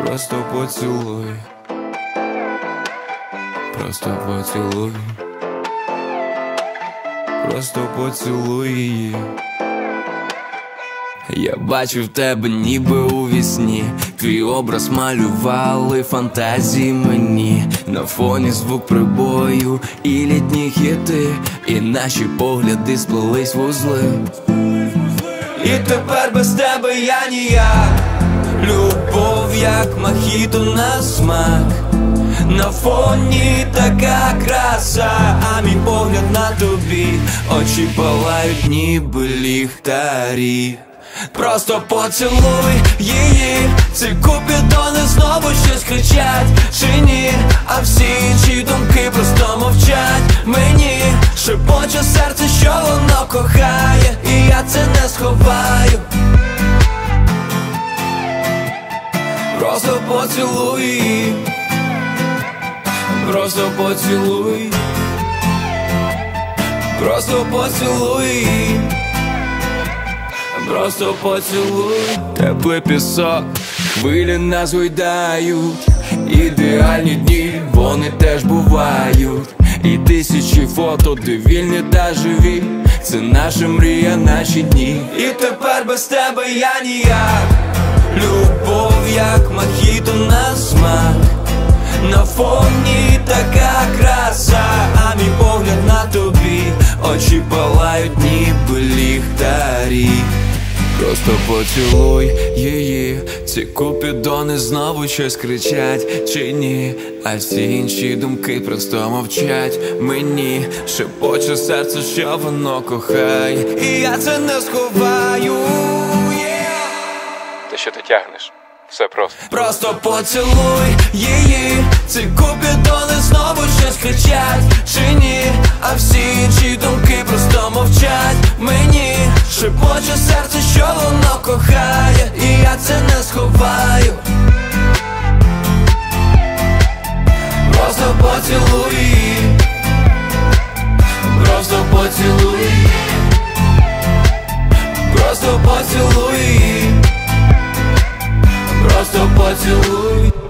Просто поцілуй, просто поцілуй, просто поцілуй її. Я бачив тебе ніби у вісні, твій образ малювали фантазії мені. На фоні звук прибою і літні хіти, і наші погляди сплелись в узли. І тепер без тебе я ніяк. Любов як мохіто на смак. На фоні така краса, а мій погляд на тобі, очі палають ніби ліхтарі. Просто поцілуй її, ці купідони знову щось кричать, чи ні? А всі інші думки просто мовчать. Мені шепоче серце, що воно кохає, і я це не сховаю. Просто поцілуй її, просто поцілуй, просто поцілуй її, просто поцілуй. Теплий пісок, хвилі нас гойдають, ідеальні дні, вони теж бувають. І тисячі фото, де вільні та живі, це наша мрія, наші дні. І тепер без тебе я ніяк. Любов як мохіто на смак. На фоні така краса, а мій погляд на тобі, очі палають ніби ліхтарі. Просто поцілуй її, ці купідони знову щось кричать, чи ні? А всі інші думки просто мовчать. Мені шепоче серце, що воно кохає, і я це не сховаю. Ти що ти тягнеш? Все просто. Просто поцілуй її, ці купідони знову щось кричать, чи ні? А всі інші думки просто мовчать. Мені шепоче серце, що воно кохає, і я це не сховаю. Просто поцілуй її, просто поцілуй, просто поцілуй її, просто поцілуй.